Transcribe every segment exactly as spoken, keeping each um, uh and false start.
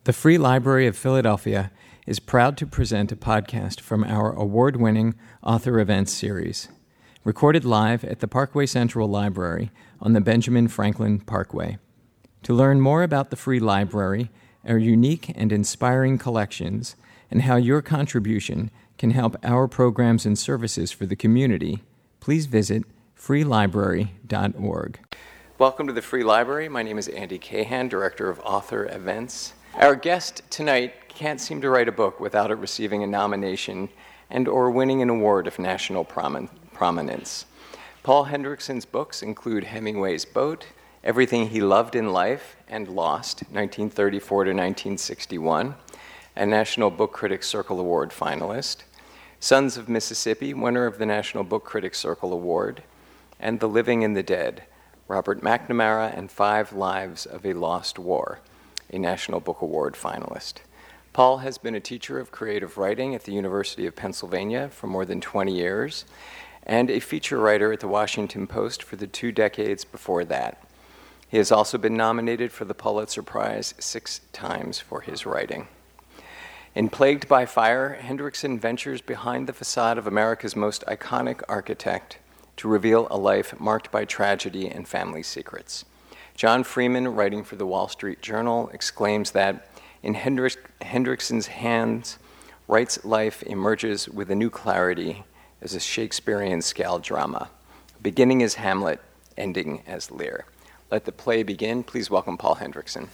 The Free Library of Philadelphia is proud to present a podcast from our award-winning Author Events series, recorded live at the Parkway Central Library on the Benjamin Franklin Parkway. To learn more about the Free Library, our unique and inspiring collections, and how your contribution can help our programs and services for the community, please visit free library dot org. Welcome to the Free Library. My name is Andy Cahan, Director of Author Events. Our guest tonight can't seem to write a book without it receiving a nomination and or winning an award of national promin- prominence. Paul Hendrickson's books include Hemingway's Boat, Everything He Loved in Life and Lost, nineteen thirty-four to nineteen sixty-one, a National Book Critics Circle Award finalist, Sons of Mississippi, winner of the National Book Critics Circle Award, and The Living and the Dead, Robert McNamara and Five Lives of a Lost War, a National Book Award finalist. Paul has been a teacher of creative writing at the University of Pennsylvania for more than twenty years, and a feature writer at the Washington Post for the two decades before that. He has also been nominated for the Pulitzer Prize six times for his writing. In Plagued by Fire, Hendrickson ventures behind the facade of America's most iconic architect to reveal a life marked by tragedy and family secrets. John Freeman, writing for the Wall Street Journal, exclaims that in Hendrick- Hendrickson's hands, Wright's life emerges with a new clarity as a Shakespearean scale drama, beginning as Hamlet, ending as Lear. Let the play begin. Please welcome Paul Hendrickson.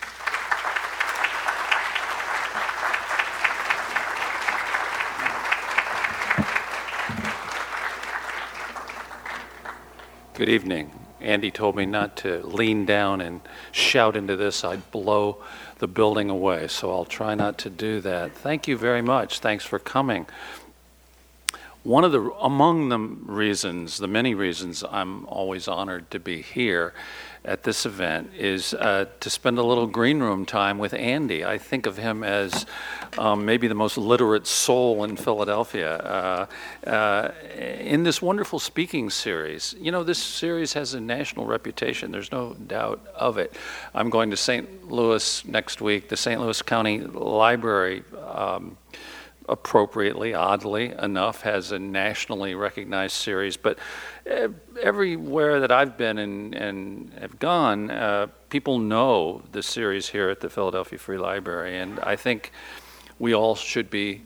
Good evening. Andy told me not to lean down and shout into this. I'd blow the building away, so I'll try not to do that. Thank you very much. Thanks for coming. One of the, among the reasons, the many reasons I'm always honored to be here at this event is uh, to spend a little green room time with Andy. I think of him as um, maybe the most literate soul in Philadelphia uh, uh, in this wonderful speaking series. You know, this series has a national reputation. There's no doubt of it. I'm going to Saint Louis next week. The Saint Louis County Library um, appropriately, oddly enough, has a nationally recognized series. But everywhere that I've been and, and have gone, uh, people know the series here at the Philadelphia Free Library. And I think we all should be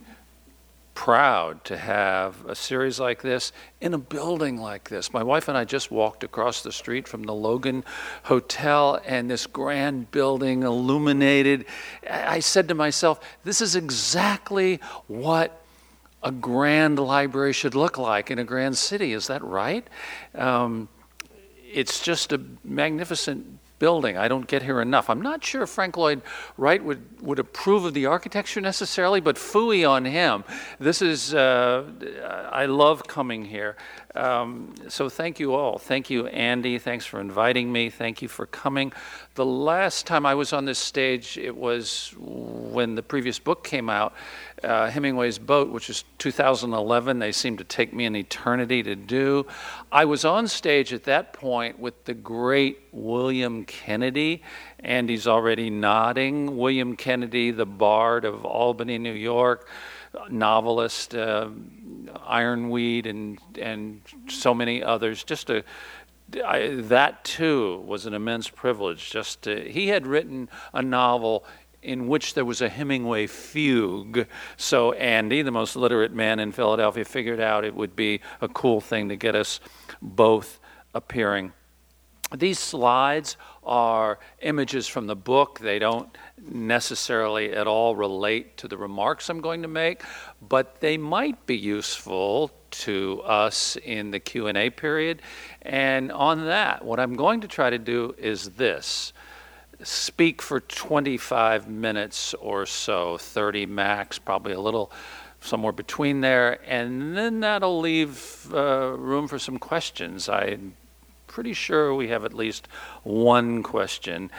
proud to have a series like this in a building like this. My wife and I just walked across the street from the Logan Hotel, and this grand building illuminated. I said to myself, this is exactly what a grand library should look like in a grand city. Is that right? Um, it's just a magnificent building. I don't get here enough. I'm not sure Frank Lloyd Wright would, would approve of the architecture necessarily, but phooey on him. This is, uh, I love coming here. Um, so thank you all. Thank you, Andy. Thanks for inviting me. Thank you for coming. The last time I was on this stage, it was when the previous book came out, uh, Hemingway's Boat, which is two thousand eleven. They seemed to take me an eternity to do. I was on stage at that point with the great William Kennedy. Andy's already nodding. William Kennedy, the Bard of Albany, New York, novelist, uh, Ironweed, and and so many others. Just a I, that too was an immense privilege. Just to, he had written a novel in which there was a Hemingway fugue. So Andy, the most literate man in Philadelphia, figured out it would be a cool thing to get us both appearing. These slides are images from the book. They don't necessarily at all relate to the remarks I'm going to make, but they might be useful to us in the Q and A period. And on that, what I'm going to try to do is this. Speak for twenty-five minutes or so, thirty max, probably a little somewhere between there, and then that'll leave uh, room for some questions. I'm pretty sure we have at least one question,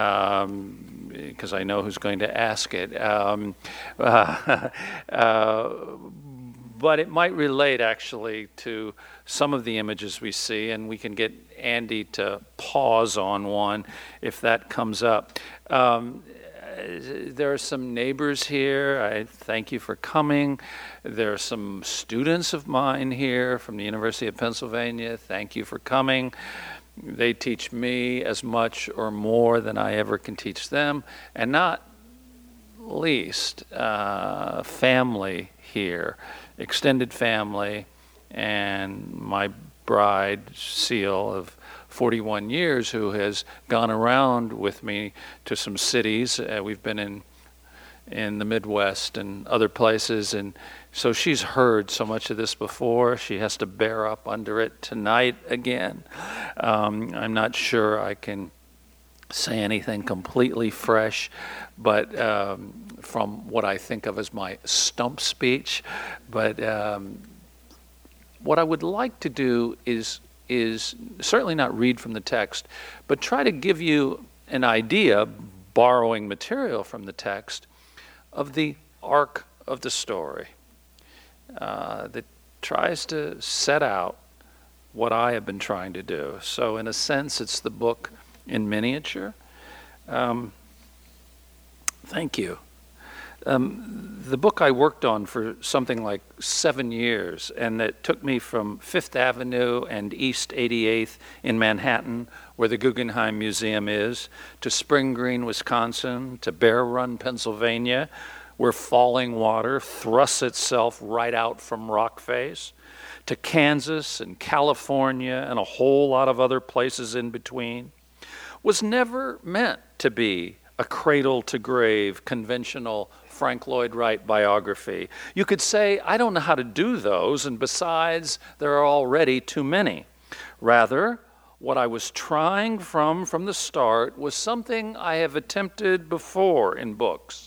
um, because I know who's going to ask it. Um, uh, uh, but it might relate actually to some of the images we see, and we can get Andy to pause on one if that comes up. Um, there are some neighbors here. I thank you for coming. There are some students of mine here from the University of Pennsylvania. Thank you for coming. They teach me as much or more than I ever can teach them. And not least, uh, family here, extended family, and my bride, Seal, of forty-one years, who has gone around with me to some cities. Uh, we've been in in the Midwest and other places, and so she's heard so much of this before. She has to bear up under it tonight again. Um, I'm not sure I can say anything completely fresh, but um, from what I think of as my stump speech. But um, what I would like to do is is certainly not read from the text, but try to give you an idea, borrowing material from the text, of the arc of the story uh, that tries to set out what I have been trying to do. So in a sense, it's the book in miniature. Um, thank you. Um, the book I worked on for something like seven years, and it took me from Fifth Avenue and East eighty-eighth in Manhattan, where the Guggenheim Museum is, to Spring Green, Wisconsin, to Bear Run, Pennsylvania, where falling water thrusts itself right out from rock face, to Kansas and California and a whole lot of other places in between, was never meant to be a cradle-to-grave, conventional Frank Lloyd Wright biography. You could say, I don't know how to do those, and besides, there are already too many. Rather, what I was trying from from the start was something I have attempted before in books.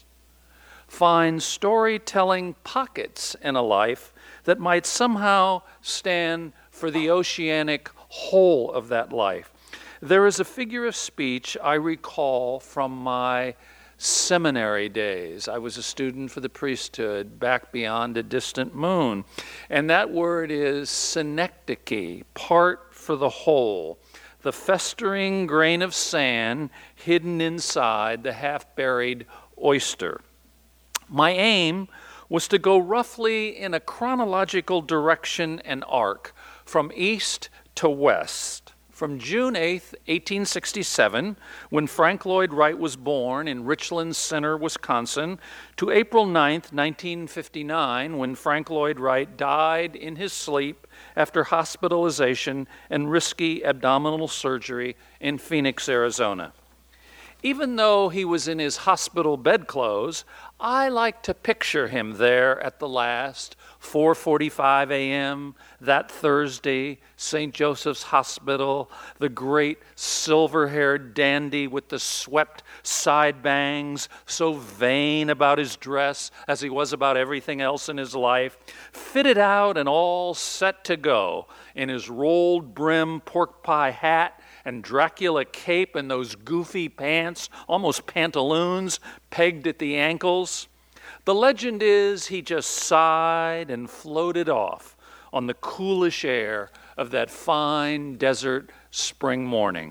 Find storytelling pockets in a life that might somehow stand for the oceanic whole of that life. There is a figure of speech I recall from my seminary days. I was a student for the priesthood back beyond a distant moon. And that word is synecdoche, part for the whole, the festering grain of sand hidden inside the half-buried oyster. My aim was to go roughly in a chronological direction and arc from east to west. From June eighth, eighteen sixty-seven, when Frank Lloyd Wright was born in Richland Center, Wisconsin, to April ninth, nineteen fifty-nine, when Frank Lloyd Wright died in his sleep after hospitalization and risky abdominal surgery in Phoenix, Arizona. Even though he was in his hospital bedclothes, I like to picture him there at the last, four forty-five a.m., that Thursday, Saint Joseph's Hospital, the great silver-haired dandy with the swept side bangs, so vain about his dress as he was about everything else in his life, fitted out and all set to go in his rolled brim pork pie hat and Dracula cape and those goofy pants, almost pantaloons, pegged at the ankles. The legend is he just sighed and floated off on the coolish air of that fine desert spring morning.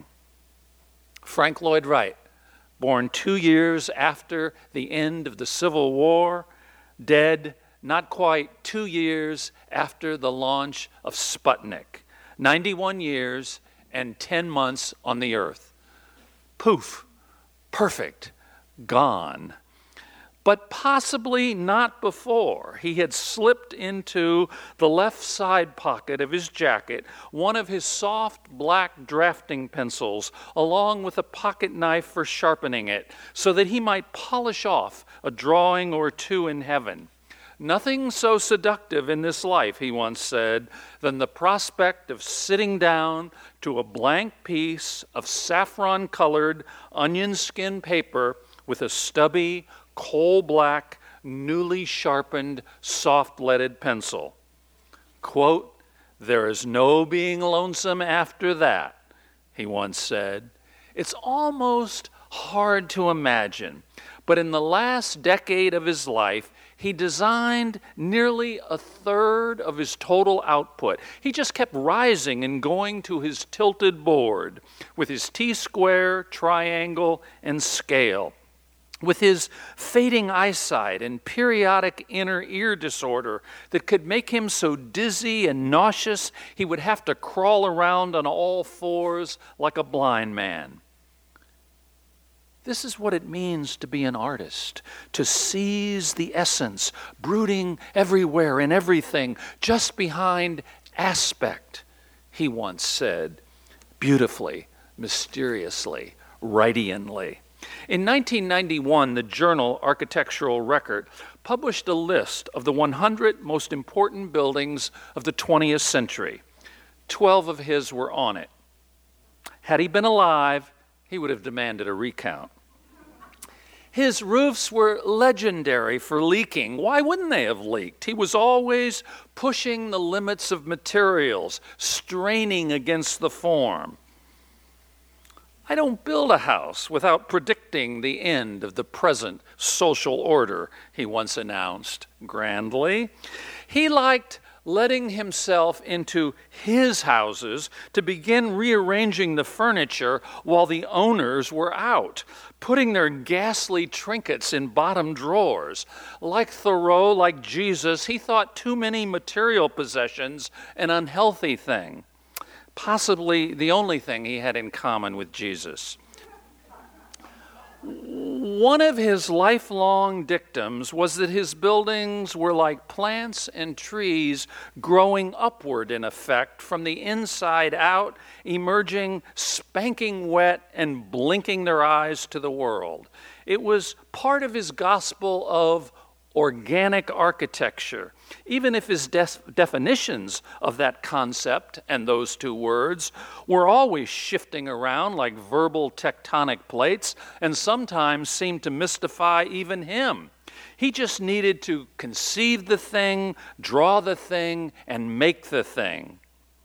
Frank Lloyd Wright, born two years after the end of the Civil War, dead not quite two years after the launch of Sputnik, ninety-one years and ten months on the earth. Poof, perfect, gone. But possibly not before. He had slipped into the left side pocket of his jacket one of his soft black drafting pencils, along with a pocket knife for sharpening it, so that he might polish off a drawing or two in heaven. Nothing so seductive in this life, he once said, than the prospect of sitting down to a blank piece of saffron-colored onion skin paper with a stubby, coal-black, newly sharpened, soft-leaded pencil. Quote, "There is no being lonesome after that," he once said. It's almost hard to imagine, but in the last decade of his life, he designed nearly a third of his total output. He just kept rising and going to his tilted board with his T-square, triangle, and scale. With his fading eyesight and periodic inner ear disorder that could make him so dizzy and nauseous he would have to crawl around on all fours like a blind man. This is what it means to be an artist, to seize the essence, brooding everywhere in everything, just behind aspect, he once said, beautifully, mysteriously, radiantly. In nineteen ninety-one, the journal Architectural Record published a list of the one hundred most important buildings of the twentieth century. Twelve of his were on it. Had he been alive, he would have demanded a recount. His roofs were legendary for leaking. Why wouldn't they have leaked? He was always pushing the limits of materials, straining against the form. I don't build a house without predicting the end of the present social order, he once announced grandly. He liked letting himself into his houses to begin rearranging the furniture while the owners were out, putting their ghastly trinkets in bottom drawers. Like Thoreau, like Jesus, he thought too many material possessions an unhealthy thing. Possibly the only thing he had in common with Jesus. One of his lifelong dictums was that his buildings were like plants and trees growing upward in effect from the inside out, emerging spanking wet and blinking their eyes to the world. It was part of his gospel of organic architecture, even if his def- definitions of that concept and those two words were always shifting around like verbal tectonic plates and sometimes seemed to mystify even him. He just needed to conceive the thing, draw the thing, and make the thing.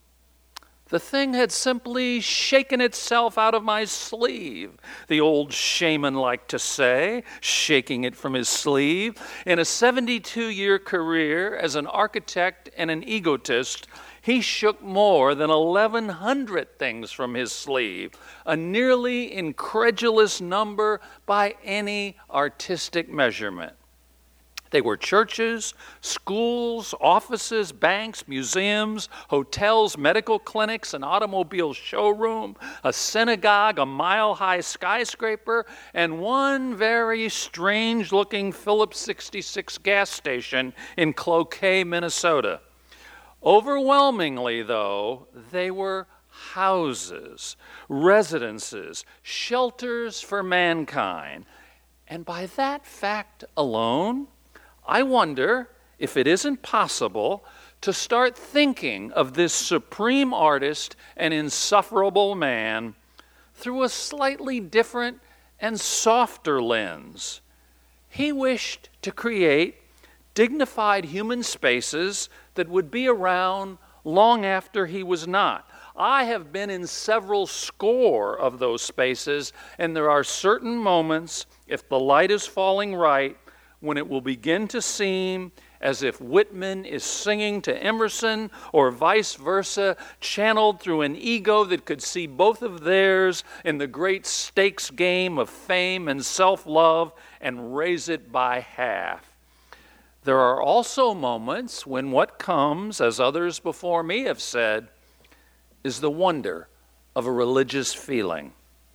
The thing had simply shaken itself out of my sleeve, the old shaman liked to say, shaking it from his sleeve. In a seventy-two-year career as an architect and an egotist, he shook more than eleven hundred things from his sleeve, a nearly incredulous number by any artistic measurement. They were churches, schools, offices, banks, museums, hotels, medical clinics, an automobile showroom, a synagogue, a mile-high skyscraper, and one very strange-looking Phillips sixty-six gas station in Cloquet, Minnesota. Overwhelmingly, though, they were houses, residences, shelters for mankind. And by that fact alone, I wonder if it isn't possible to start thinking of this supreme artist and insufferable man through a slightly different and softer lens. He wished to create dignified human spaces that would be around long after he was not. I have been in several score of those spaces, and there are certain moments, if the light is falling right, when it will begin to seem as if Whitman is singing to Emerson or vice versa, channeled through an ego that could see both of theirs in the great stakes game of fame and self-love and raise it by half. There are also moments when what comes, as others before me have said, is the wonder of a religious feeling.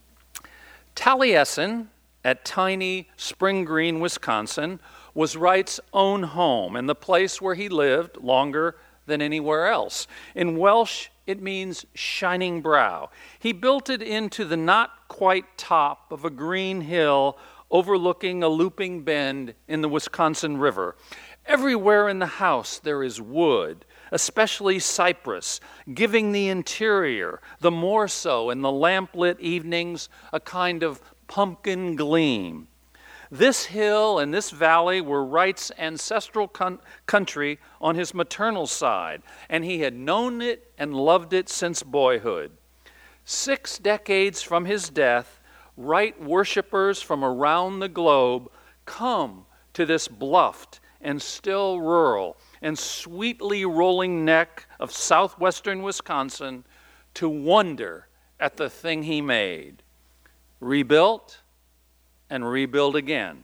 Taliesin, at tiny Spring Green, Wisconsin, was Wright's own home and the place where he lived longer than anywhere else. In Welsh, it means shining brow. He built it into the not quite top of a green hill overlooking a looping bend in the Wisconsin River. Everywhere in the house there is wood, especially cypress, giving the interior, the more so in the lamplit evenings, a kind of pumpkin gleam. This hill and this valley were Wright's ancestral con- country on his maternal side, and he had known it and loved it since boyhood. Six decades from his death, Wright worshipers from around the globe come to this bluffed and still rural and sweetly rolling neck of southwestern Wisconsin to wonder at the thing he made. Rebuilt, and rebuild again.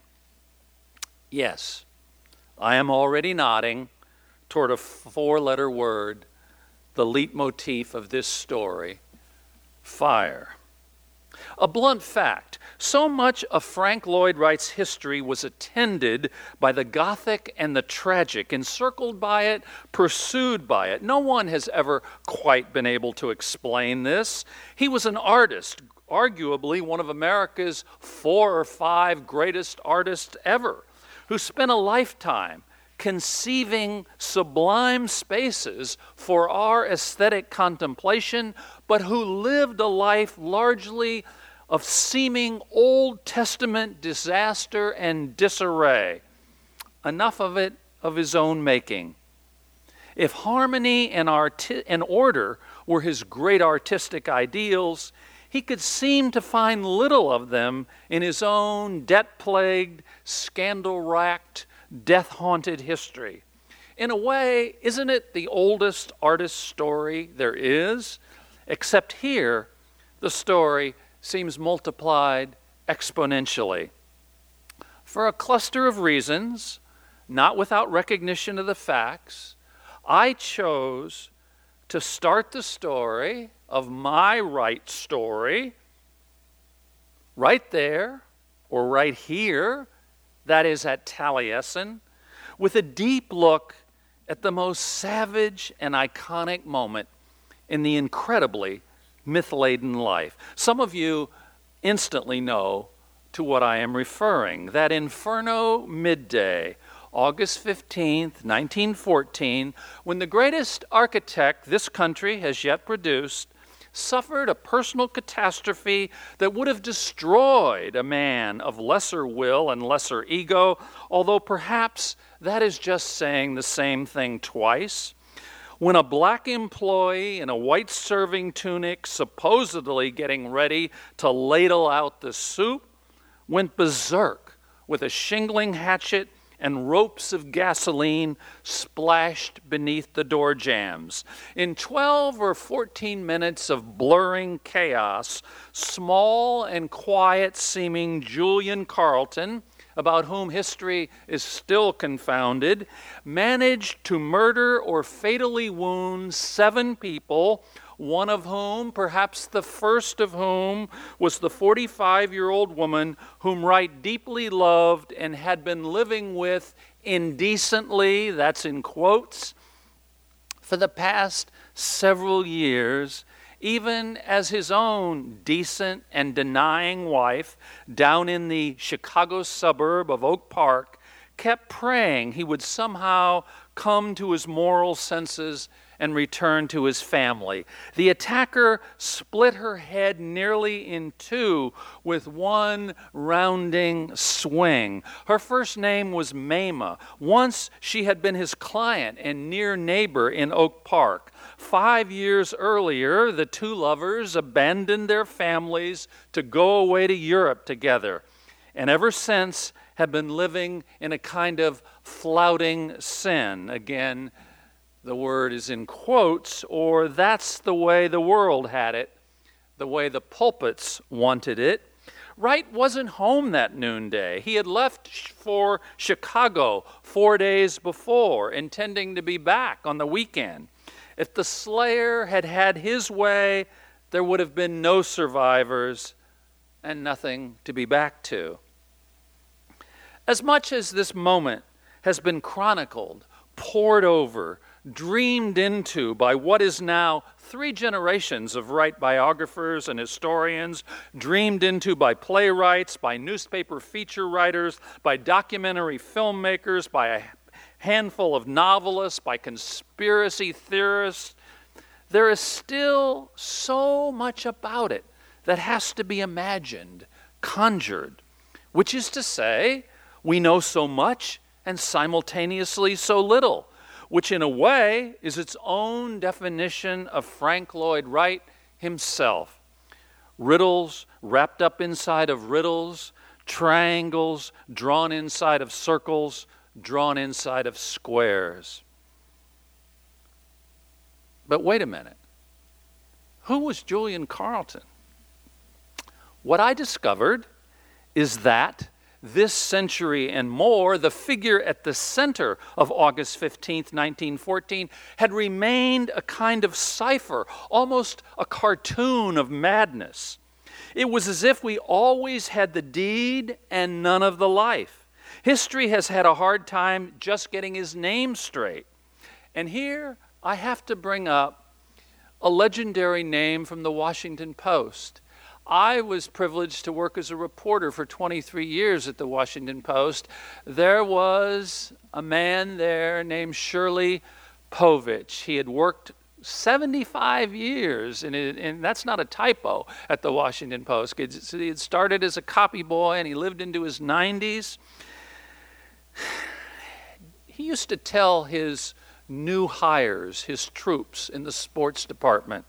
Yes, I am already nodding toward a four-letter word, the leitmotif of this story, fire. A blunt fact, so much of Frank Lloyd Wright's history was attended by the Gothic and the tragic, encircled by it, pursued by it. No one has ever quite been able to explain this. He was an artist, arguably one of America's four or five greatest artists ever, who spent a lifetime conceiving sublime spaces for our aesthetic contemplation, but who lived a life largely of seeming Old Testament disaster and disarray, enough of it of his own making. If harmony and, arti- and order were his great artistic ideals, he could seem to find little of them in his own debt-plagued, scandal-racked, death-haunted history. In a way, isn't it the oldest artist story there is? Except here, the story seems multiplied exponentially. For a cluster of reasons, not without recognition of the facts, I chose to start the story of my Wright story right there, or right here, that is at Taliesin, with a deep look at the most savage and iconic moment in the incredibly myth-laden life. Some of you instantly know to what I am referring. That inferno midday, August fifteenth, nineteen fourteen, when the greatest architect this country has yet produced suffered a personal catastrophe that would have destroyed a man of lesser will and lesser ego, although perhaps that is just saying the same thing twice. When a black employee in a white serving tunic, supposedly getting ready to ladle out the soup, went berserk with a shingling hatchet and ropes of gasoline splashed beneath the door jambs. In twelve or fourteen minutes of blurring chaos, small and quiet-seeming Julian Carlton, about whom history is still confounded, managed to murder or fatally wound seven people, one of whom, perhaps the first of whom, was the forty-five-year-old woman whom Wright deeply loved and had been living with indecently, that's in quotes, for the past several years, even as his own decent and denying wife down in the Chicago suburb of Oak Park kept praying he would somehow come to his moral senses and return to his family. The attacker split her head nearly in two with one rounding swing. Her first name was Mama. Once she had been his client and near neighbor in Oak Park. Five years earlier, the two lovers abandoned their families to go away to Europe together, and ever since have been living in a kind of flouting sin. Again, the word is in quotes, or that's the way the world had it, the way the pulpits wanted it. Wright wasn't home that noonday. He had left for Chicago four days before, intending to be back on the weekend. If the slayer had had his way, there would have been no survivors and nothing to be back to. As much as this moment has been chronicled, pored over, dreamed into by what is now three generations of Wright biographers and historians, dreamed into by playwrights, by newspaper feature writers, by documentary filmmakers, by a handful of novelists, by conspiracy theorists, there is still so much about it that has to be imagined, conjured, which is to say, we know so much and simultaneously so little, which in a way is its own definition of Frank Lloyd Wright himself. Riddles wrapped up inside of riddles, triangles drawn inside of circles, drawn inside of squares. But wait a minute. Who was Julian Carlton? What I discovered is that this century and more, the figure at the center of August fifteenth, nineteen fourteen, had remained a kind of cipher, almost a cartoon of madness. It was as if we always had the deed and none of the life. History has had a hard time just getting his name straight. And here I have to bring up a legendary name from the Washington Post. I was privileged to work as a reporter for twenty-three years at the Washington Post. There was a man there named Shirley Povich. He had worked seventy-five years, and, it, and that's not a typo, at the Washington Post. He had started as a copy boy, and he lived into his nineties. He used to tell his new hires, his troops in the sports department,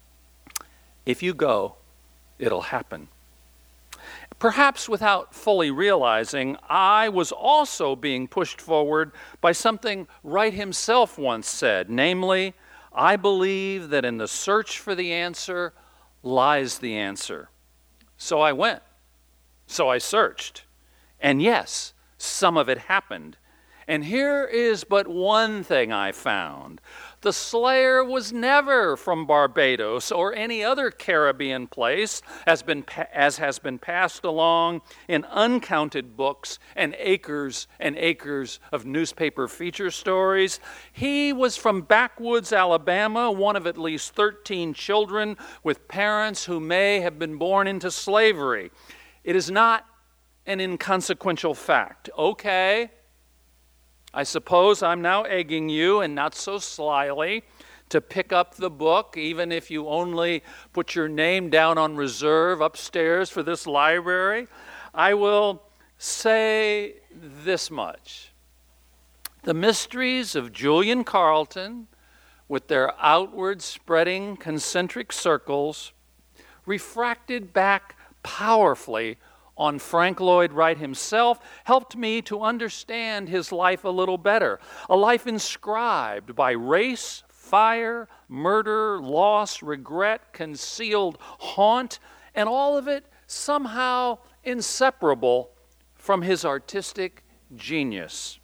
if you go, it'll happen. Perhaps without fully realizing, I was also being pushed forward by something Wright himself once said, namely, I believe that in the search for the answer lies the answer. So I went. So I searched. And yes, some of it happened. And here is but one thing I found. The slayer was never from Barbados or any other Caribbean place, as, been, as has been passed along in uncounted books and acres and acres of newspaper feature stories. He was from backwoods Alabama, one of at least thirteen children with parents who may have been born into slavery. It is not an inconsequential fact. Okay, I suppose I'm now egging you, and not so slyly, to pick up the book, even if you only put your name down on reserve upstairs for this library. I will say this much. The mysteries of Julian Carleton, with their outward spreading concentric circles, refracted back powerfully on Frank Lloyd Wright himself, helped me to understand his life a little better. A life inscribed by race, fire, murder, loss, regret, concealed haunt, and all of it somehow inseparable from his artistic genius.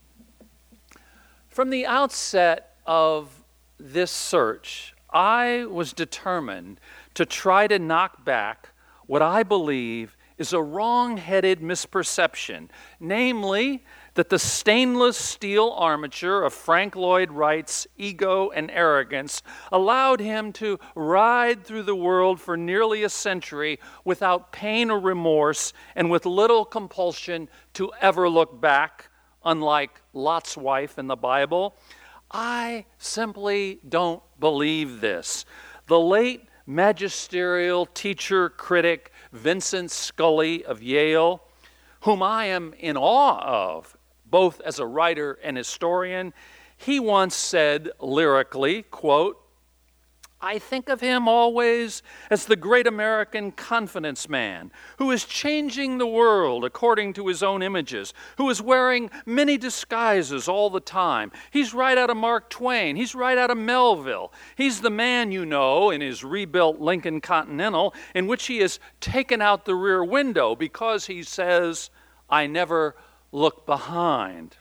From the outset of this search, I was determined to try to knock back what I believe is a wrong-headed misperception, namely that the stainless steel armature of Frank Lloyd Wright's ego and arrogance allowed him to ride through the world for nearly a century without pain or remorse and with little compulsion to ever look back, unlike Lot's wife in the Bible. I simply don't believe this. The late magisterial teacher critic Vincent Scully of Yale, whom I am in awe of, both as a writer and historian, he once said lyrically, quote, I think of him always as the great American confidence man who is changing the world according to his own images, who is wearing many disguises all the time. He's right out of Mark Twain. He's right out of Melville. He's the man, you know, in his rebuilt Lincoln Continental, in which he has taken out the rear window because he says, I never look behind.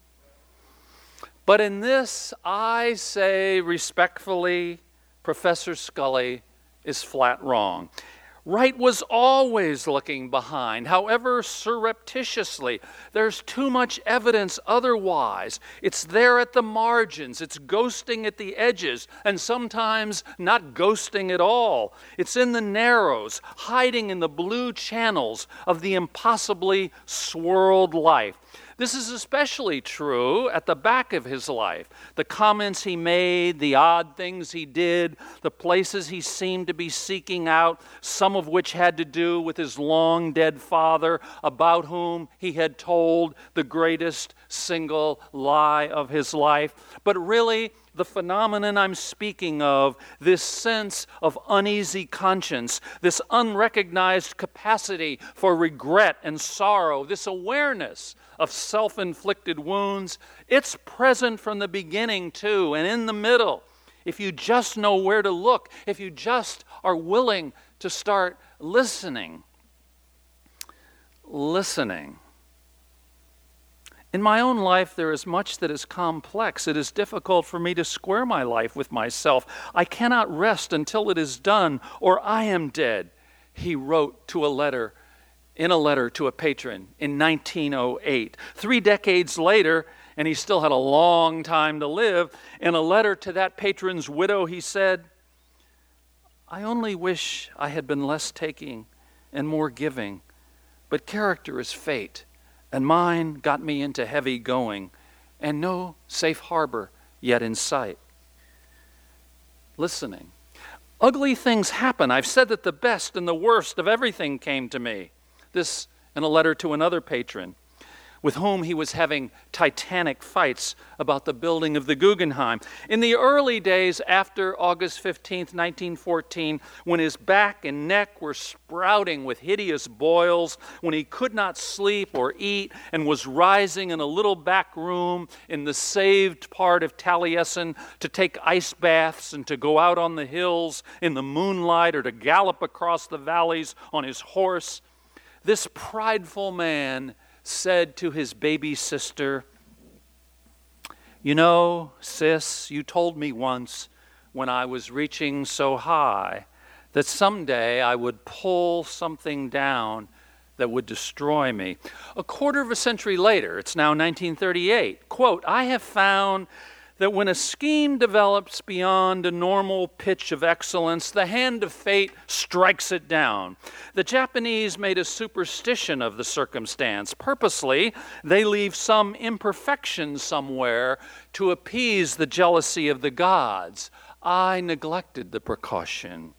But in this, I say respectfully, Professor Scully is flat wrong. Wright was always looking behind, however surreptitiously. There's too much evidence otherwise. It's there at the margins. It's ghosting at the edges, and sometimes not ghosting at all. It's in the narrows, hiding in the blue channels of the impossibly swirled life. This is especially true at the back of his life. The comments he made, the odd things he did, the places he seemed to be seeking out, some of which had to do with his long-dead father, about whom he had told the greatest single lie of his life. But really, the phenomenon I'm speaking of, this sense of uneasy conscience, this unrecognized capacity for regret and sorrow, this awareness of self-inflicted wounds, it's present from the beginning too, and in the middle. If you just know where to look, if you just are willing to start listening. listening. In my own life, there is much that is complex. It is difficult for me to square my life with myself. I cannot rest until it is done, or I am dead, he wrote to a letter, in a letter to a patron in nineteen oh eight. Three decades later, and he still had a long time to live, in a letter to that patron's widow, he said, I only wish I had been less taking and more giving, but character is fate. And mine got me into heavy going, and no safe harbor yet in sight. Listening. Ugly things happen. I've said that the best and the worst of everything came to me. This in a letter to another patron, with whom he was having titanic fights about the building of the Guggenheim. In the early days after August fifteenth, nineteen fourteen, when his back and neck were sprouting with hideous boils, when he could not sleep or eat and was rising in a little back room in the saved part of Taliesin to take ice baths and to go out on the hills in the moonlight or to gallop across the valleys on his horse, this prideful man said to his baby sister, you know, sis, you told me once when I was reaching so high that someday I would pull something down that would destroy me. A quarter of a century later, it's now nineteen thirty-eight, quote, I have found that when a scheme develops beyond a normal pitch of excellence, the hand of fate strikes it down. The Japanese made a superstition of the circumstance. Purposely, they leave some imperfection somewhere to appease the jealousy of the gods. I neglected the precaution.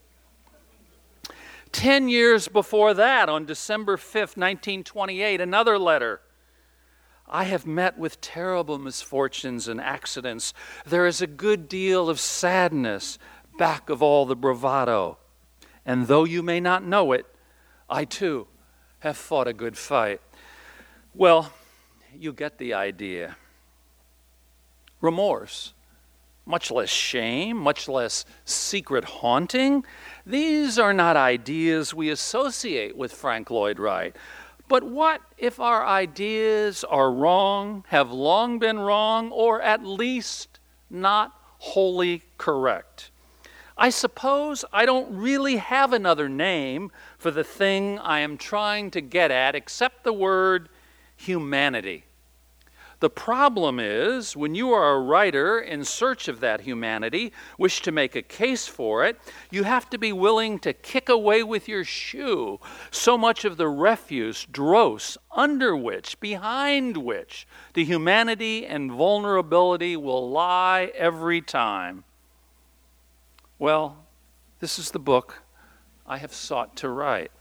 Ten years before that, on December fifth, nineteen twenty-eight, another letter. I have met with terrible misfortunes and accidents. There is a good deal of sadness back of all the bravado. And though you may not know it, I too have fought a good fight. Well, you get the idea. Remorse, much less shame, much less secret haunting. These are not ideas we associate with Frank Lloyd Wright. But what if our ideas are wrong, have long been wrong, or at least not wholly correct? I suppose I don't really have another name for the thing I am trying to get at except the word humanity. The problem is, when you are a writer in search of that humanity, wish to make a case for it, you have to be willing to kick away with your shoe so much of the refuse, dross, under which, behind which, the humanity and vulnerability will lie every time. Well, this is the book I have sought to write.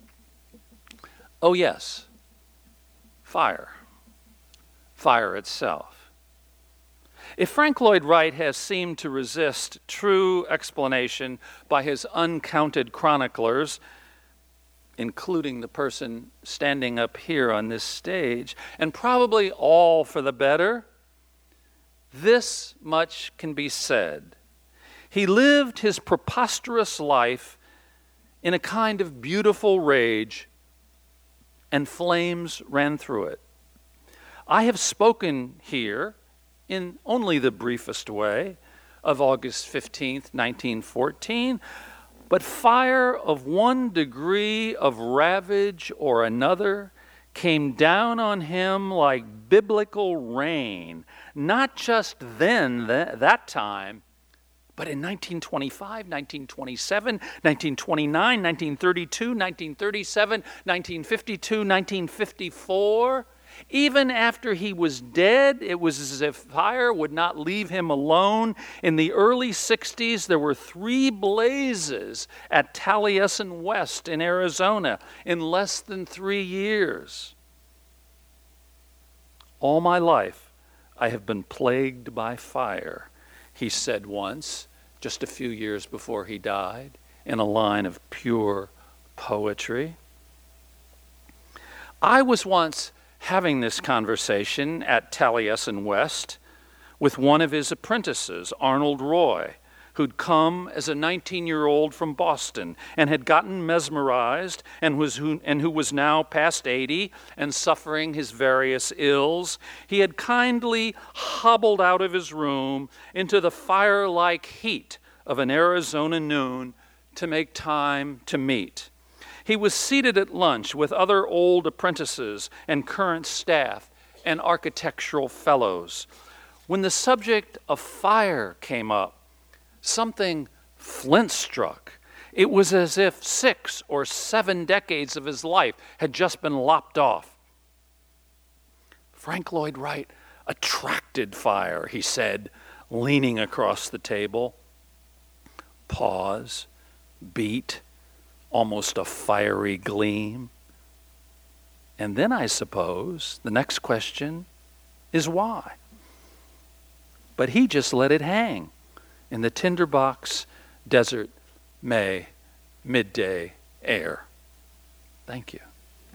Oh yes, fire. Fire itself. If Frank Lloyd Wright has seemed to resist true explanation by his uncounted chroniclers, including the person standing up here on this stage, and probably all for the better, this much can be said. He lived his preposterous life in a kind of beautiful rage, and flames ran through it. I have spoken here, in only the briefest way, of August fifteenth, nineteen fourteen, but fire of one degree of ravage or another came down on him like biblical rain, not just then, th- that time, but in nineteen twenty-five, nineteen twenty-seven, nineteen twenty-nine, nineteen thirty-two, nineteen thirty-seven, nineteen fifty-two, nineteen fifty-four. Even after he was dead, it was as if fire would not leave him alone. In the early sixties, there were three blazes at Taliesin West in Arizona in less than three years. All my life, I have been plagued by fire, he said once, just a few years before he died, in a line of pure poetry. I was once having this conversation at Taliesin West with one of his apprentices, Arnold Roy, who'd come as a nineteen-year-old from Boston and had gotten mesmerized and was who, and who was now past eighty and suffering his various ills. He had kindly hobbled out of his room into the fire-like heat of an Arizona noon to make time to meet. He was seated at lunch with other old apprentices and current staff and architectural fellows. When the subject of fire came up, something flint-struck. It was as if six or seven decades of his life had just been lopped off. Frank Lloyd Wright attracted fire, he said, leaning across the table. Pause, beat, almost a fiery gleam. And then I suppose the next question is why? But he just let it hang in the tinderbox desert May midday air. Thank you.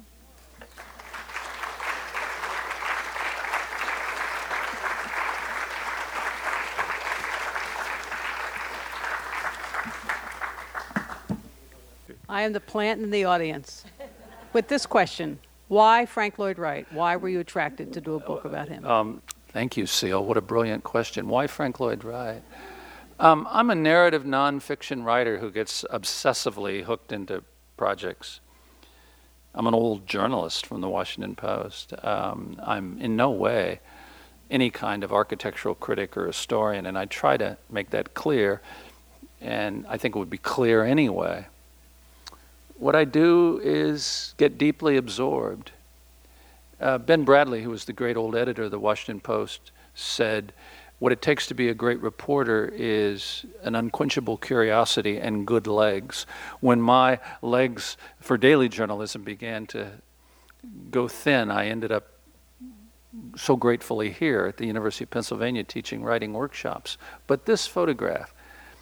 I am the plant in the audience with this question. Why Frank Lloyd Wright? Why were you attracted to do a book about him? Um, thank you, Seal. What a brilliant question. Why Frank Lloyd Wright? Um, I'm a narrative nonfiction writer who gets obsessively hooked into projects. I'm an old journalist from the Washington Post. Um, I'm in no way any kind of architectural critic or historian, and I try to make that clear, and I think it would be clear anyway. What I do is get deeply absorbed. Uh, Ben Bradley, who was the great old editor of the Washington Post, said, what it takes to be a great reporter is an unquenchable curiosity and good legs. When my legs for daily journalism began to go thin, I ended up so gratefully here at the University of Pennsylvania teaching writing workshops. But this photograph,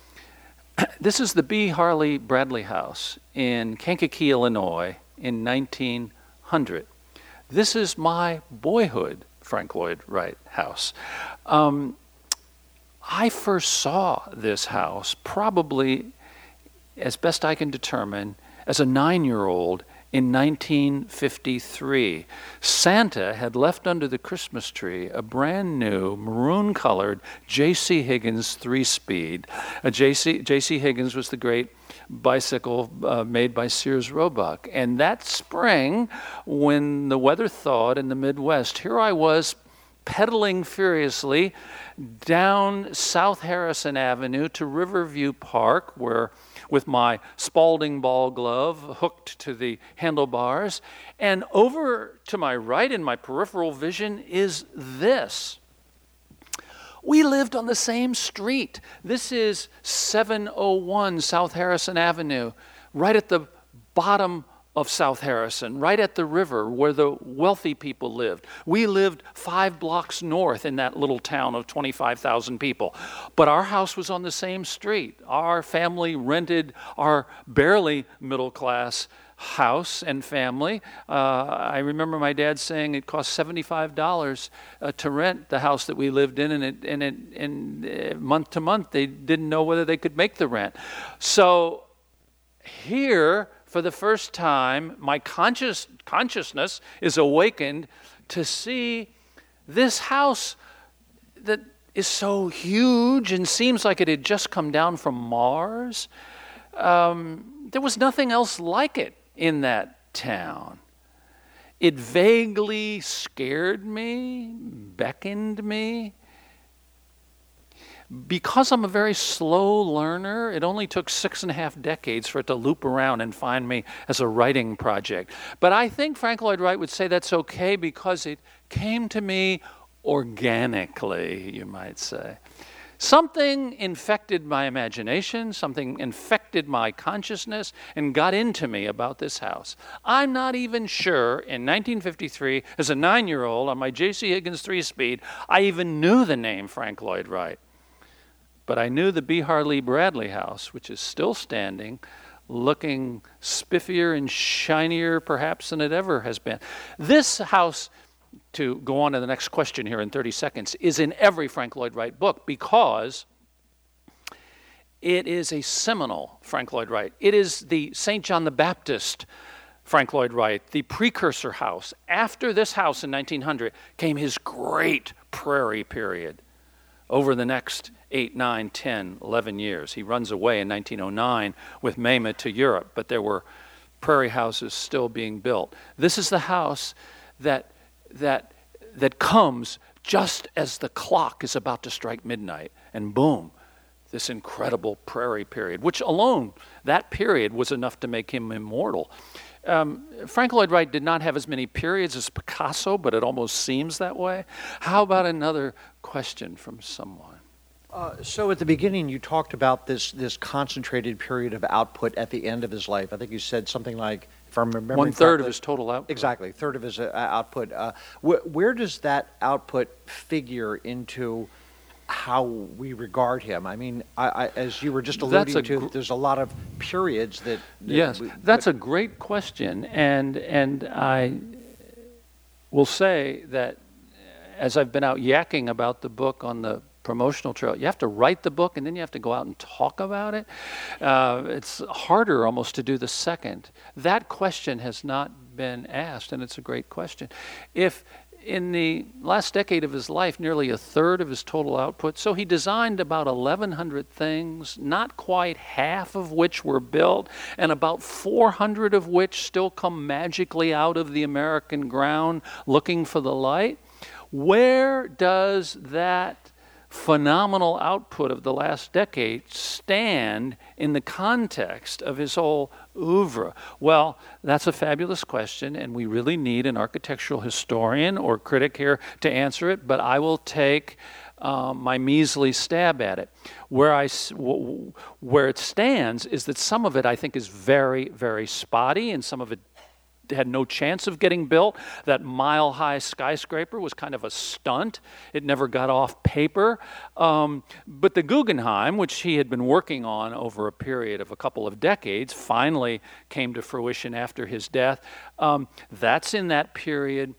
this is the B. Harley Bradley House in Kankakee, Illinois in nineteen hundred. This is my boyhood Frank Lloyd Wright house. Um, I first saw this house probably, as best I can determine, as a nine-year-old in nineteen fifty-three. Santa had left under the Christmas tree a brand new maroon-colored J C. Higgins three-speed. A J C. J C. Higgins was the great bicycle uh, made by Sears Roebuck. And that spring, when the weather thawed in the Midwest, here I was pedaling furiously down South Harrison Avenue to Riverview Park, where with my Spalding ball glove hooked to the handlebars. And over to my right in my peripheral vision is this. We lived on the same street. This is seven oh one South Harrison Avenue, right at the bottom of South Harrison, right at the river where the wealthy people lived. We lived five blocks north in that little town of twenty-five thousand people. But our house was on the same street. Our family rented our barely middle-class house and family. Uh, I remember my dad saying it cost seventy-five dollars uh, to rent the house that we lived in, and it, and it, and uh, month to month they didn't know whether they could make the rent. So here, for the first time, my conscious consciousness is awakened to see this house that is so huge and seems like it had just come down from Mars. Um, there was nothing else like it in that town. It vaguely scared me, beckoned me. Because I'm a very slow learner, it only took six and a half decades for it to loop around and find me as a writing project. But I think Frank Lloyd Wright would say that's okay because it came to me organically, you might say. Something infected my imagination, something infected my consciousness and got into me about this house. I'm not even sure in nineteen fifty-three, as a nine-year-old on my J C. Higgins three-speed, I even knew the name Frank Lloyd Wright. But I knew the B. Harley Bradley house, which is still standing, looking spiffier and shinier perhaps than it ever has been. This house, to go on to the next question here in thirty seconds, is in every Frank Lloyd Wright book because It is a seminal Frank Lloyd Wright. It is the Saint John the Baptist Frank Lloyd Wright, the precursor house. After this house in nineteen hundred came his great prairie period over the next eight, nine, ten, eleven years. He runs away in nineteen oh nine with Mema to Europe, but there were prairie houses still being built. This is the house that that that comes just as the clock is about to strike midnight, and boom, this incredible prairie period, which alone, that period was enough to make him immortal. Um, Frank Lloyd Wright did not have as many periods as Picasso, but it almost seems that way. How about another question from someone? Uh, so at the beginning, you talked about this this concentrated period of output at the end of his life. I think you said something like, if I'm remembering One third correctly, of his total output. Exactly, third of his uh, output. Uh, wh- where does that output figure into how we regard him? I mean, I, I, as you were just alluding That's a to, gr- there's a lot of periods that. that Yes, we, that's a great question, and and I will say that as I've been out yakking about the book on the promotional trail, you have to write the book and then you have to go out and talk about it. Uh, it's harder almost to do the second. That question has not been asked, and it's a great question. If in the last decade of his life, nearly a third of his total output, so he designed about eleven hundred things, not quite half of which were built, and about four hundred of which still come magically out of the American ground looking for the light. Where does that phenomenal output of the last decade stand in the context of his whole oeuvre? Well, that's a fabulous question, and we really need an architectural historian or critic here to answer it, but I will take um, my measly stab at it. Where, I, where it stands is that some of it I think is very, very spotty, and some of it had no chance of getting built. That mile-high skyscraper was kind of a stunt. It never got off paper. Um, but the Guggenheim, which he had been working on over a period of a couple of decades, finally came to fruition after his death. Um, that's in that period.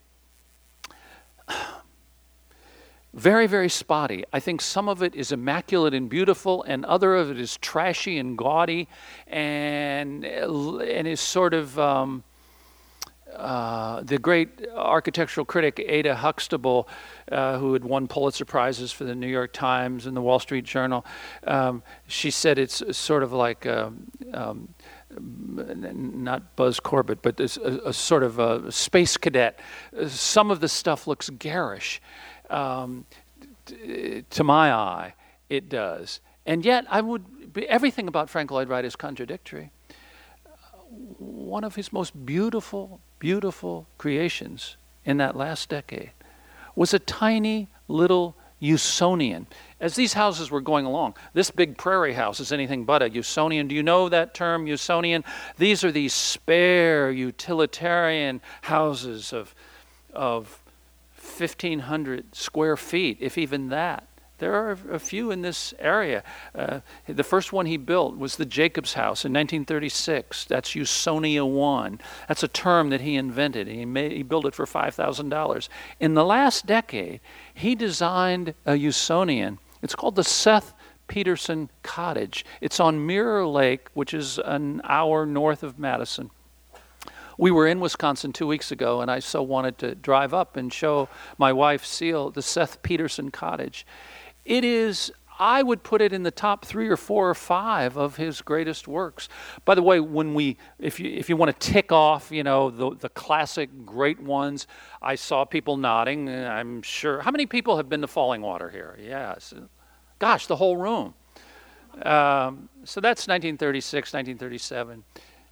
Very, very spotty. I think some of it is immaculate and beautiful, and other of it is trashy and gaudy, and, and is sort of... Um, Uh, the great architectural critic Ada Huxtable, uh, who had won Pulitzer Prizes for the New York Times and the Wall Street Journal, um, she said it's sort of like, a, um, not Buzz Corbett, but this, a, a sort of a space cadet. Some of the stuff looks garish. Um, t- to my eye, it does. And yet, I would be, everything about Frank Lloyd Wright is contradictory. One of his most beautiful, beautiful creations in that last decade was a tiny little Usonian. As these houses were going along, this big prairie house is anything but a Usonian. Do you know that term, Usonian? These are these spare, utilitarian houses of, of fifteen hundred square feet, if even that. There are a few in this area. Uh, the first one he built was the Jacobs House in nineteen thirty-six. That's Usonia one. That's a term that he invented. He, made, he built it for five thousand dollars. In the last decade, he designed a Usonian. It's called the Seth Peterson Cottage. It's on Mirror Lake, which is an hour north of Madison. We were in Wisconsin two weeks ago, and I so wanted to drive up and show my wife, Seal, the Seth Peterson Cottage. It is, I would put it in the top three or four or five of his greatest works. By the way, when we, if you if you want to tick off, you know, the the classic great ones, I saw people nodding. I'm sure. How many people have been to Falling Water here? Yes. Gosh, the whole room. Um, so that's nineteen thirty-six, nineteen thirty-seven.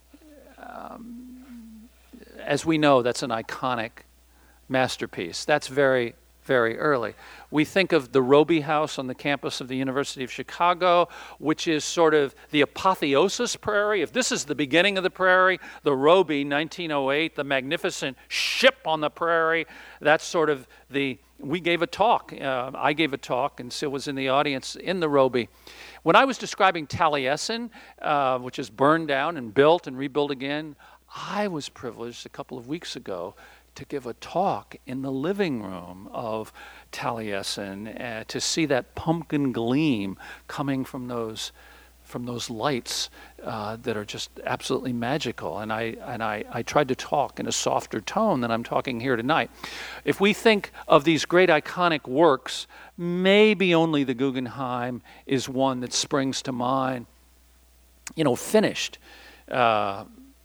Um, as we know, that's an iconic masterpiece. That's very, very early. We think of the Roby House on the campus of the University of Chicago, which is sort of the apotheosis prairie. If this is the beginning of the prairie, the Roby, nineteen oh eight, the magnificent ship on the prairie, that's sort of the, we gave a talk. Uh, I gave a talk, and Sil was in the audience in the Roby. When I was describing Taliesin, uh, which is burned down and built and rebuilt again, I was privileged a couple of weeks ago to give a talk in the living room of Taliesin, uh, to see that pumpkin gleam coming from those from those lights uh, that are just absolutely magical. And I and I, I tried to talk in a softer tone than I'm talking here tonight. If we think of these great iconic works, maybe only the Guggenheim is one that springs to mind. You know, finished. Uh,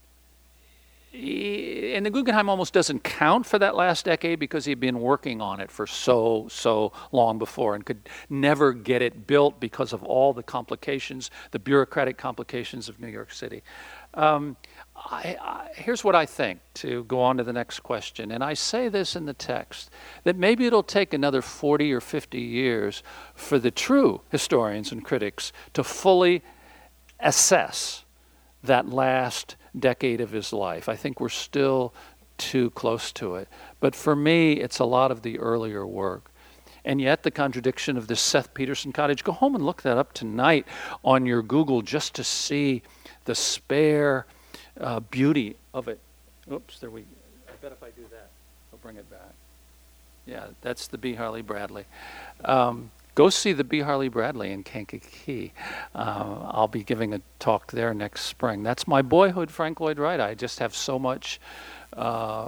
And the Guggenheim almost doesn't count for that last decade because he'd been working on it for so, so long before and could never get it built because of all the complications, the bureaucratic complications of New York City. Um, I, I, here's what I think, to go on to the next question, and I say this in the text, that maybe it'll take another forty or fifty years for the true historians and critics to fully assess that last decade of his life. I think we're still too close to it. But for me, it's a lot of the earlier work. And yet the contradiction of this Seth Peterson cottage, go home and look that up tonight on your Google just to see the spare uh, beauty of it. Oops, there we go. I bet if I do that, I'll bring it back. Yeah, that's the B. Harley Bradley. Um, Go see the B. Harley Bradley in Kankakee. Uh, I'll be giving a talk there next spring. That's my boyhood, Frank Lloyd Wright. I just have so much, uh,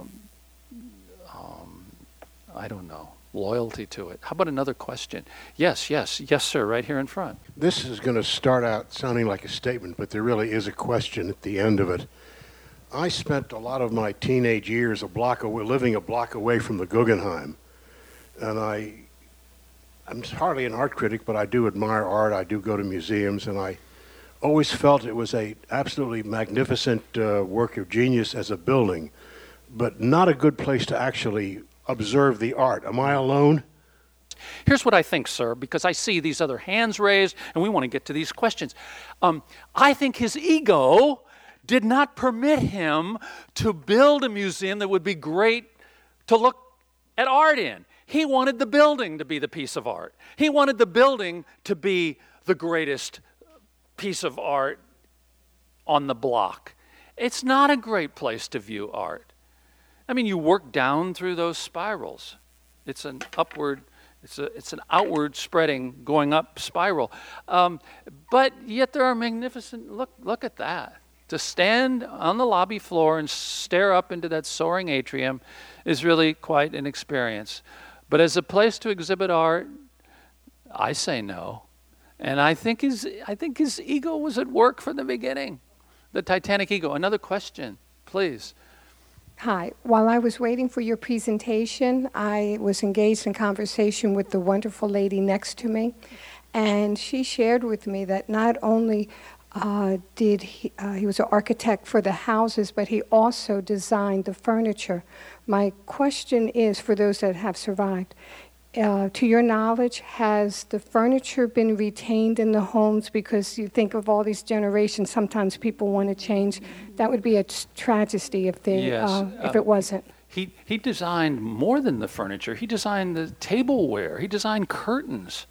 um, I don't know, loyalty to it. How about another question? Yes, yes, yes, sir, right here in front. This is going to start out sounding like a statement, but there really is a question at the end of it. I spent a lot of my teenage years a block away, living a block away from the Guggenheim, and I I'm hardly an art critic, but I do admire art. I do go to museums, and I always felt it was a absolutely magnificent uh, work of genius as a building, but not a good place to actually observe the art. Am I alone? Here's what I think, sir, because I see these other hands raised, and we want to get to these questions. Um, I think his ego did not permit him to build a museum that would be great to look at art in. He wanted the building to be the piece of art. He wanted the building to be the greatest piece of art on the block. It's not a great place to view art. I mean, you work down through those spirals. It's an upward, it's a, it's an outward spreading, going up spiral. Um, but yet there are magnificent, look, look at that. To stand on the lobby floor and stare up into that soaring atrium is really quite an experience. But as a place to exhibit art, I say no. And I think his I think his ego was at work from the beginning. The Titanic ego. Another question, please. Hi. While I was waiting for your presentation, I was engaged in conversation with the wonderful lady next to me. And she shared with me that not only uh, did he, uh, he was an architect for the houses, but he also designed the furniture. My question is, for those that have survived, uh, to your knowledge, has the furniture been retained in the homes? Because you think of all these generations, sometimes people want to change. That would be a t- tragedy if, they, Yes, uh, if uh, it wasn't. He he designed more than the furniture. He designed the tableware. He designed curtains.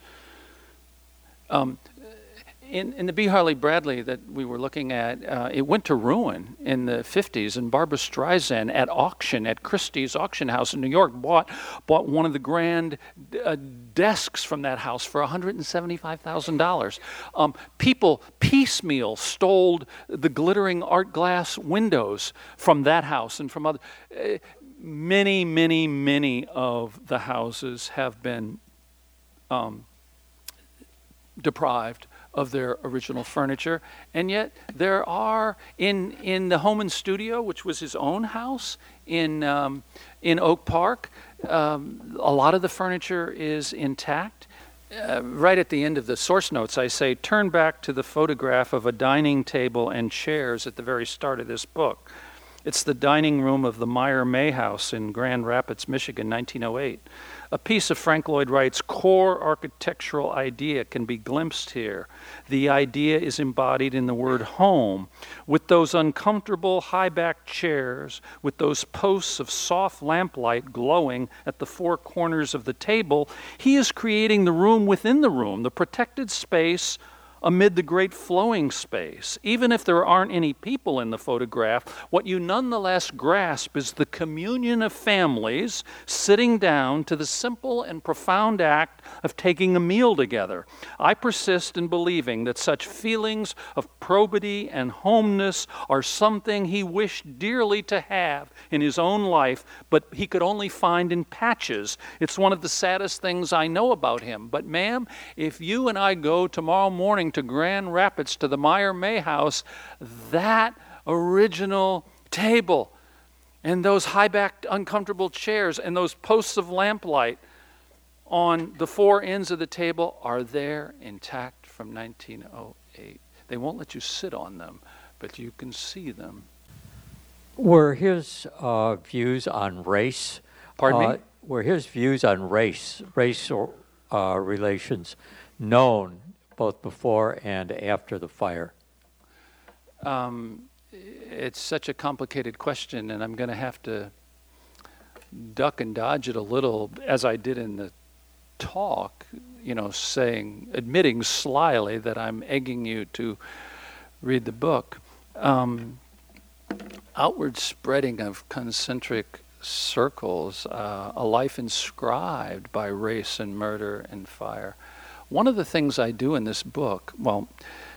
Um, in, in the B. Harley Bradley that we were looking at, uh, it went to ruin in the fifties, and Barbra Streisand at auction, at Christie's auction house in New York, bought bought one of the grand uh, desks from that house for one hundred seventy-five thousand dollars. Um, people piecemeal stole the glittering art glass windows from that house and from other... Uh, many, many, many of the houses have been um, deprived of their original furniture, and yet there are in in the home and studio, which was his own house in um, in Oak Park, um, a lot of the furniture is intact. Uh, right at the end of the source notes, I say, turn back to the photograph of a dining table and chairs at the very start of this book. It's the dining room of the Meyer May House in Grand Rapids, Michigan, nineteen oh eight. A piece of Frank Lloyd Wright's core architectural idea can be glimpsed here. The idea is embodied in the word home, with those uncomfortable high-backed chairs, with those posts of soft lamplight glowing at the four corners of the table. He is creating the room within the room, the protected space amid the great flowing space. Even if there aren't any people in the photograph, what you nonetheless grasp is the communion of families sitting down to the simple and profound act of taking a meal together. I persist in believing that such feelings of probity and homeness are something he wished dearly to have in his own life, but he could only find in patches. It's one of the saddest things I know about him. But ma'am, if you and I go tomorrow morning to Grand Rapids to the Meyer May House, that original table and those high-backed uncomfortable chairs and those posts of lamplight on the four ends of the table are there intact from nineteen oh eight. They won't let you sit on them, but you can see them. Were his uh, views on race, Pardon uh, me? Were his views on race, race or, uh, relations known both before and after the fire? Um, it's such a complicated question, and I'm going to have to duck and dodge it a little, as I did in the talk, you know, saying, admitting slyly that I'm egging you to read the book. Um, outward spreading of concentric circles, uh, a life inscribed by race and murder and fire. One of the things I do in this book, well,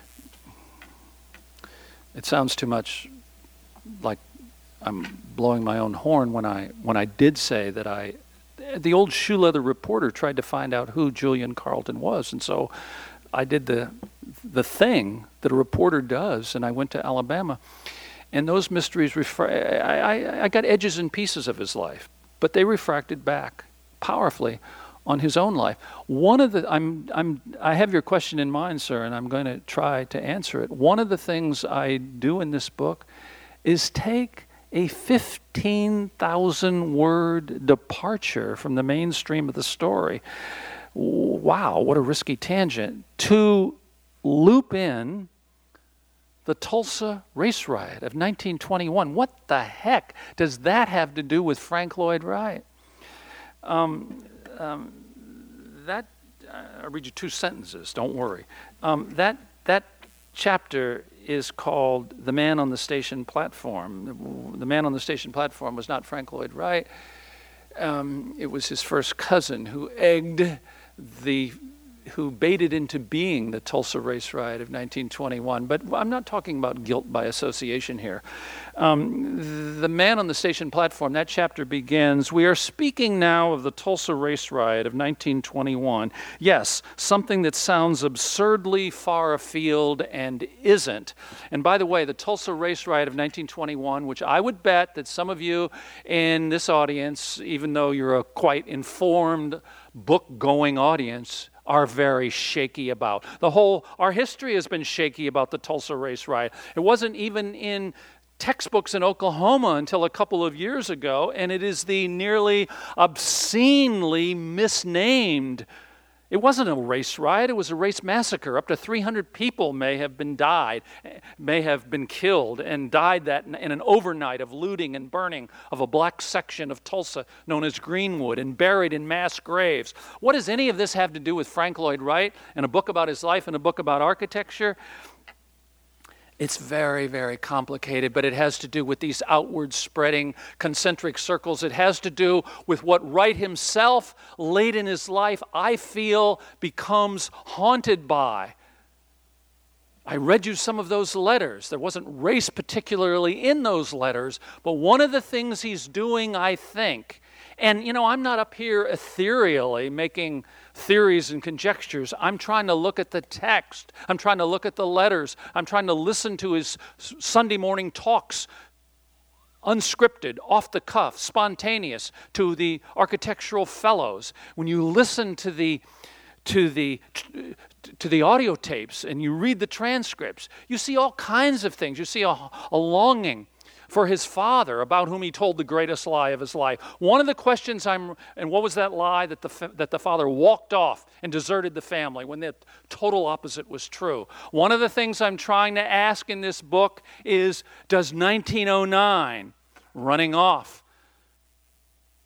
it sounds too much like I'm blowing my own horn when I when I did say that I, the old shoe leather reporter tried to find out who Julian Carlton was, and so I did the the thing that a reporter does, and I went to Alabama. And those mysteries, refra- I, I, I got edges and pieces of his life, but they refracted back powerfully on his own life. One of the, I'm, I'm, I have your question in mind, sir, and I'm going to try to answer it. One of the things I do in this book is take a fifteen thousand word departure from the mainstream of the story. Wow, what a risky tangent. To loop in the Tulsa race riot of nineteen twenty-one. What the heck does that have to do with Frank Lloyd Wright? Um, um, that uh, I'll read you two sentences. Don't worry. Um, that that chapter is called "The Man on the Station Platform." The man on the station platform was not Frank Lloyd Wright. Um, it was his first cousin who egged the. who baited into being the Tulsa race riot of nineteen twenty-one. But I'm not talking about guilt by association here. Um, the Man on the Station Platform, that chapter begins, "We are speaking now of the Tulsa race riot of nineteen twenty-one. Yes, something that sounds absurdly far afield and isn't." And by the way, the Tulsa race riot of nineteen twenty-one, which I would bet that some of you in this audience, even though you're a quite informed, book-going audience, are very shaky about. The whole, our history has been shaky about the Tulsa race riot. It wasn't even in textbooks in Oklahoma until a couple of years ago, and it is the nearly obscenely misnamed. It wasn't a race riot, it was a race massacre. Up to three hundred people may have been died, may have been killed, and died that in an overnight of looting and burning of a black section of Tulsa known as Greenwood, and buried in mass graves. What does any of this have to do with Frank Lloyd Wright and a book about his life and a book about architecture? It's very, very complicated, but it has to do with these outward spreading concentric circles. It has to do with what Wright himself, late in his life, I feel becomes haunted by. I read you some of those letters. There wasn't race particularly in those letters, but one of the things he's doing, I think, and you know, I'm not up here ethereally making theories and conjectures. I'm trying to look at the text. I'm trying to look at the letters. I'm trying to listen to his Sunday morning talks, unscripted, off the cuff, spontaneous, to the architectural fellows. When you listen to the to the to the audio tapes and you read the transcripts, you see all kinds of things. You see a, a longing for his father, about whom he told the greatest lie of his life. One of the questions I'm, and what was that lie? That the that the father walked off and deserted the family, when the total opposite was true. One of the things I'm trying to ask in this book is, does nineteen oh nine, running off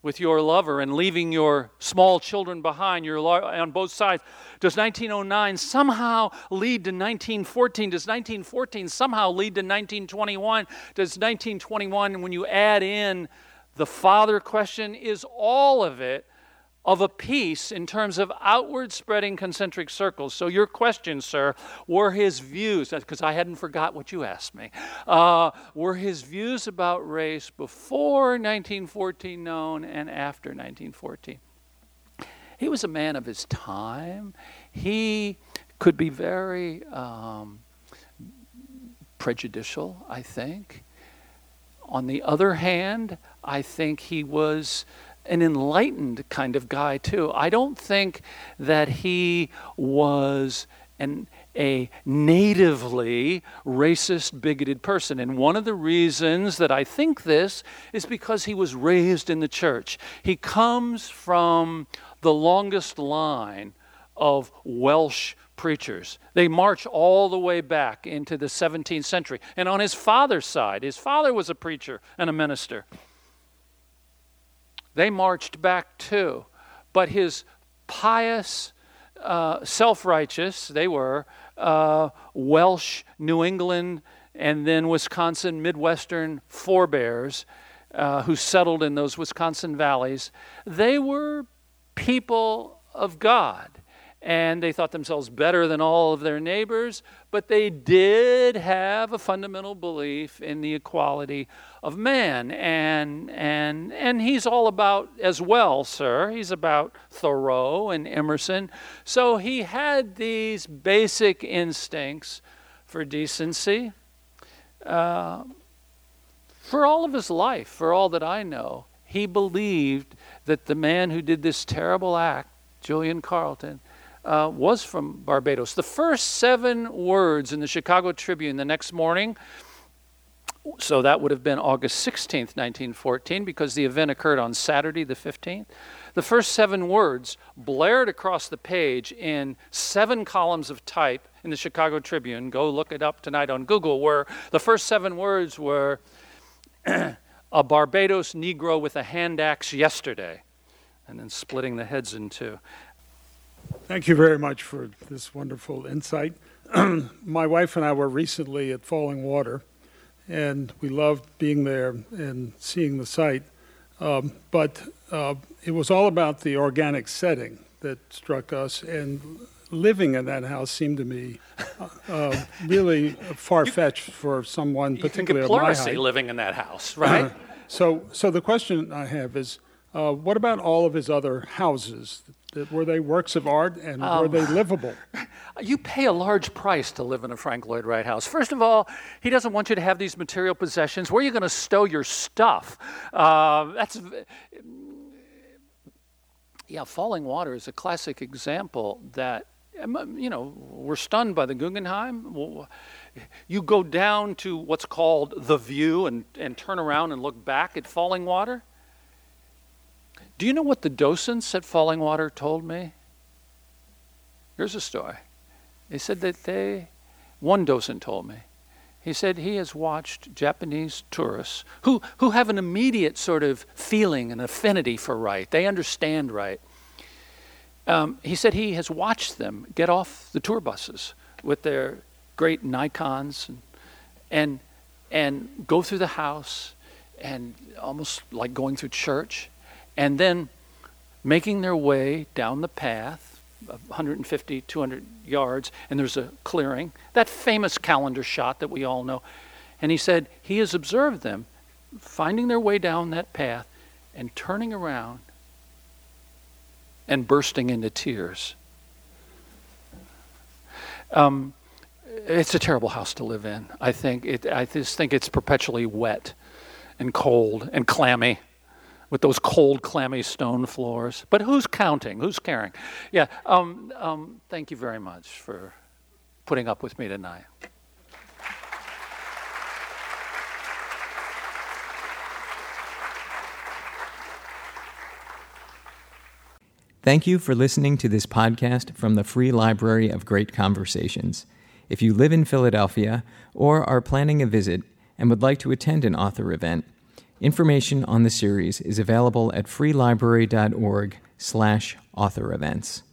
with your lover and leaving your small children behind, your on both sides? Does nineteen oh nine somehow lead to nineteen fourteen? Does nineteen fourteen somehow lead to nineteen twenty-one? Does nineteen twenty-one, when you add in the father question, is all of it of a piece in terms of outward spreading concentric circles? So your question, sir, were his views, because I hadn't forgot what you asked me, uh, were his views about race before nineteen fourteen known and after nineteen fourteen? He was a man of his time. He could be very um, prejudicial, I think. On the other hand, I think he was an enlightened kind of guy too. I don't think that he was an a natively racist, bigoted person. And one of the reasons that I think this is because he was raised in the church. He comes from the longest line of Welsh preachers. They march all the way back into the seventeenth century. And on his father's side, his father was a preacher and a minister. They marched back too. But his pious, uh, self-righteous, they were, uh, Welsh, New England, and then Wisconsin, Midwestern forebears uh, who settled in those Wisconsin valleys, they were people of God. And they thought themselves better than all of their neighbors, but they did have a fundamental belief in the equality of man. And and and he's all about, as well, sir, he's about Thoreau and Emerson. So he had these basic instincts for decency. Uh, for all of his life, for all that I know, he believed that the man who did this terrible act, Julian Carlton, Uh, was from Barbados. The first seven words in the Chicago Tribune the next morning, so that would have been August sixteenth, nineteen fourteen, because the event occurred on Saturday the fifteenth. The first seven words blared across the page in seven columns of type in the Chicago Tribune. Go look it up tonight on Google, where the first seven words were, a Barbados Negro with a hand axe yesterday, and then splitting the heads in two. Thank you very much for this wonderful insight. My wife and I were recently at Falling Water, and we loved being there and seeing the site. Um, but uh, it was all about the organic setting that struck us, and living in that house seemed to me uh, uh, really far-fetched for someone, particularly of my height. You can get pleurisy living in that house, right? so, so the question I have is, uh, what about all of his other houses? Were they works of art, and um, were they livable? You pay a large price to live in a Frank Lloyd Wright house. First of all, he doesn't want you to have these material possessions. Where are you going to stow your stuff? Uh, that's, yeah, Falling Water is a classic example that, you know, we're stunned by the Guggenheim. You go down to what's called the View and, and turn around and look back at Falling Water. Do you know what the docents at Falling Water told me? Here's a story. They said that they, one docent told me, he said he has watched Japanese tourists who, who have an immediate sort of feeling and affinity for Wright. They understand Wright. Um, he said he has watched them get off the tour buses with their great Nikons and, and, and go through the house and almost like going through church, and then making their way down the path, one hundred fifty, two hundred yards, and there's a clearing, that famous calendar shot that we all know. And he said he has observed them finding their way down that path and turning around and bursting into tears. Um, it's a terrible house to live in. I think it. I just think it's perpetually wet and cold and clammy, with those cold, clammy stone floors. But who's counting? Who's caring? Yeah, um, um, thank you very much for putting up with me tonight. Thank you for listening to this podcast from the Free Library of Great Conversations. If you live in Philadelphia or are planning a visit and would like to attend an author event, Information on the series is available at freelibrary dot org slash author events.